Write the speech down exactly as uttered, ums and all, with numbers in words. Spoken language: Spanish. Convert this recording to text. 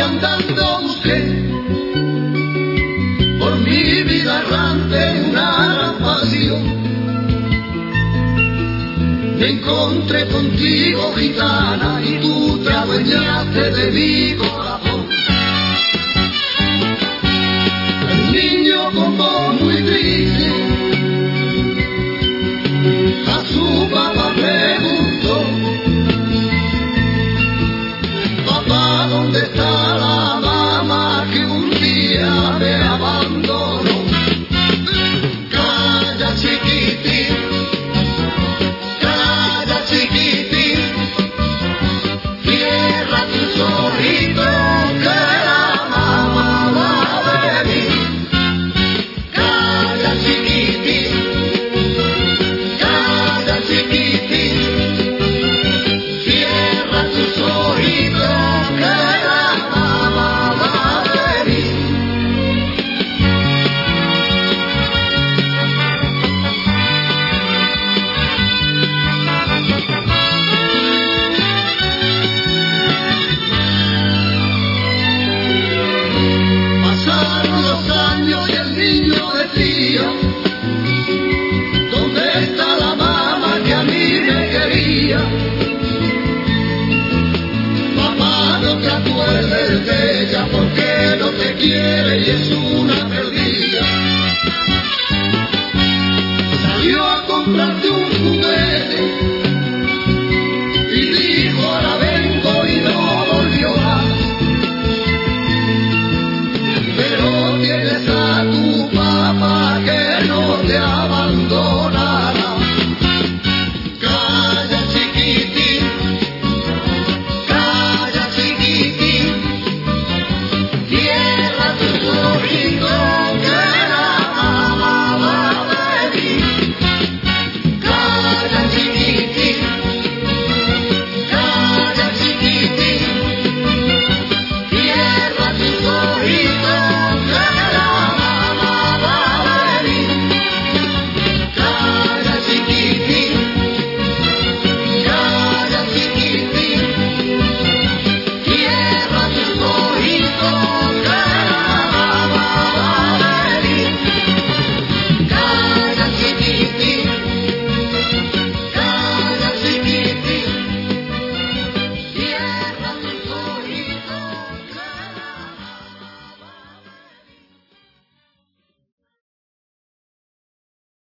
andando busqué por mi vida errante una gran pasión. Me encontré contigo, gitana, y tú te adueñaste de mi corazón. El niño con voz muy triste a su papá preguntó: papá, ¿dónde está la mamá que un día me abandonó? Calla, chiquitín, calla, chiquitín, cierra tus ojitos que la mamá va a venir. Calla, chiquitín, calla, chiquitín, cierra tus ojitos que la mamá va a venir. Pasaron los años y el niño decía: ¿dónde está la mamá que a mí me quería? Papá, no te acuerdes de ella porque no te quiere y es